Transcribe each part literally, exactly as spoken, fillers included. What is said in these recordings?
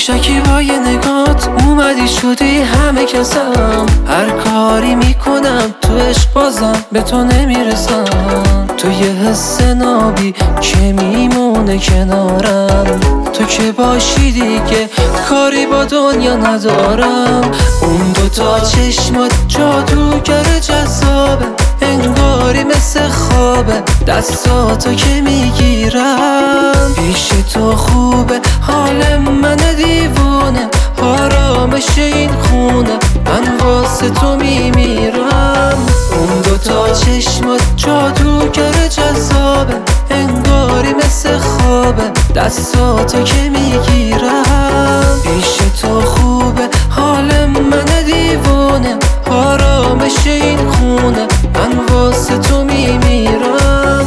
پوشکی با یه نگات اومدی شدی همه کسم. هر کاری میکنم تو عشق بازم به تو نمیرسم. تو یه حس نابی که میمونه کنارم. تو که باشی دیگه کاری با دنیا ندارم. اون دوتا چشمات جادوگر جذابه، انگاری مثل خوابه دستاتو که میگیرم. پیش تو خوبه حال من دیوونه، آرامش این خونه من واسه تو میمیرم. اون دوتا چشمات جادوگر جذابه، انگاری مثل خوابه دستاتو که میگیرم. پیش تو خوبه حال من دیوونه، آرامش این خونه من واسه تو میمیرم.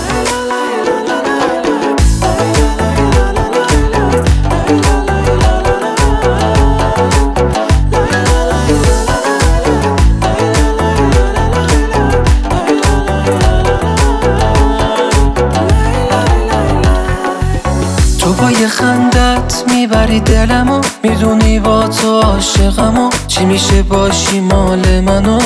تو با یه خندت میبری دلمو، میدونی با تو عاشقمو. چی میشه باشی مال منو؟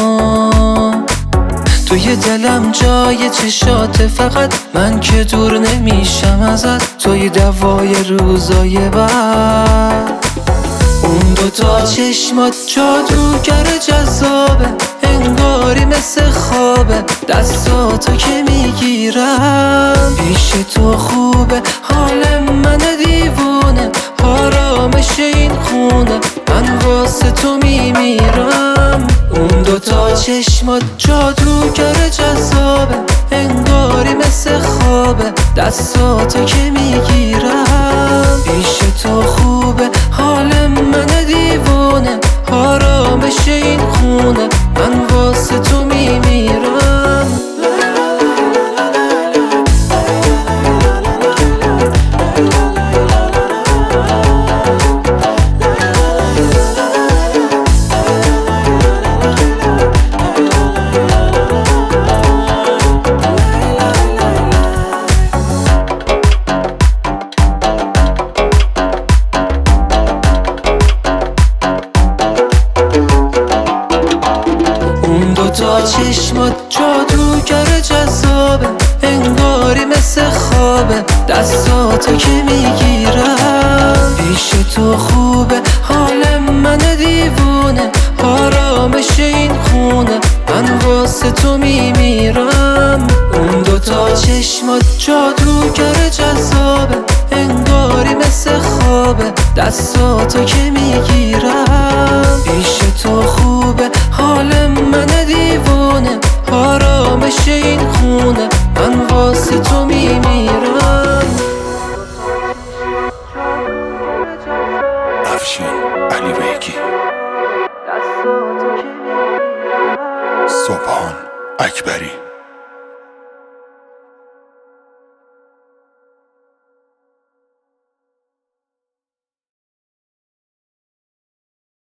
تو یه دلم جای چشات، فقط من که دور نمیشم ازت. توی دوای روزای بعد. اون دوتا چشمات جادوگر جذابه، انگاری مثل خوابه دستاتو که میگیرم. پیش تو خوبه حال من دیوونه، آرامش این خونه من واسه تو میمیرم. اون دوتا چشمات جادوگر جذابه، انگاری مثل خوابه دستاتو که میگیرم. پیش تو خوبه حال من دیوونه، آرامش این خونه من واسه تو میمیرم. دوتا چشمات جادوگر جذابه، انگاری مثل خوابه دستاتو که میگیرم. پیش تو خوبه حال من دیوونه، آرامش این خونه من واسه تو میمیرم. اون دوتا چشمات جادوگر جذابه، انگاری مثل خوابه دستاتو که میگیرم. پیش تو خوبه حال من دیوونه، آرامش این خونه من واسه تو میمیرم. افشین علی بیگی، سبحان اکبری.